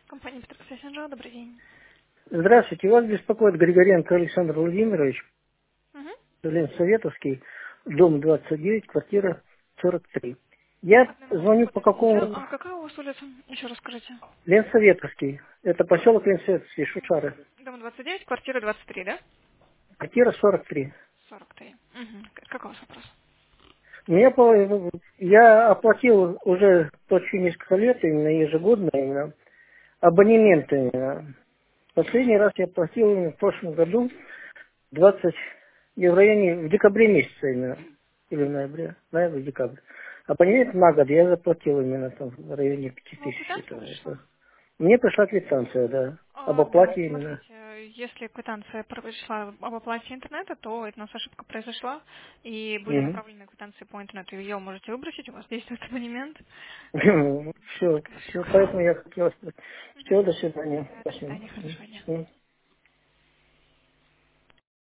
Компания Петросвязь, добрый день. Здравствуйте, вас беспокоит Григоренко Александр Владимирович, Угу. Ленсоветовский, дом 29, квартира 43. Я Одну минутку, звоню по подождите. какому... А какая у вас улица? Еще раз скажите. Ленсоветовский, это поселок Ленсоветовский, Шушары, Дом 29, квартира 23, да? квартира 43. 43. Угу. Какой у вас вопрос? Я оплатил уже почти несколько лет, именно ежегодно, именно абонемент именно. Последний раз я платил именно в прошлом году 20 и в районе, в декабре месяце именно, или в ноябре, ноябрь, декабрь. А понимаете, на год я заплатил именно там в районе 5000 Квитанция пришла? это. Мне пришла квитанция, да, об Да, оплате именно. смотрите, если квитанция пришла об оплате интернета, то это у нас ошибка произошла, и были Мгм. направлены квитанции по интернету. Ее можете выбросить, у вас действует абонемент. Все, Скорее все, всего. поэтому я хотел сказать. Мгм. Все, до свидания. Да, до Спасибо. свидания, хорошего дня. Мгм.